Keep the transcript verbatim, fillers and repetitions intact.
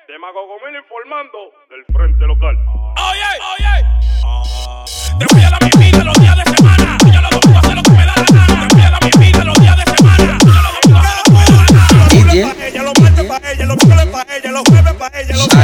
Tema Cogomil informando del frente local. Oye, oye. Ah. Te voy a la mimita los días de semana. Yo lo doy a hacer lo que me da la gana. Te voy a la mimita los días de semana. Yo lo doy a hacer lo que me da la gana. Los lunes pa' ella, los martes pa' ella, los miércoles pa' ella, los jueves pa' ella, los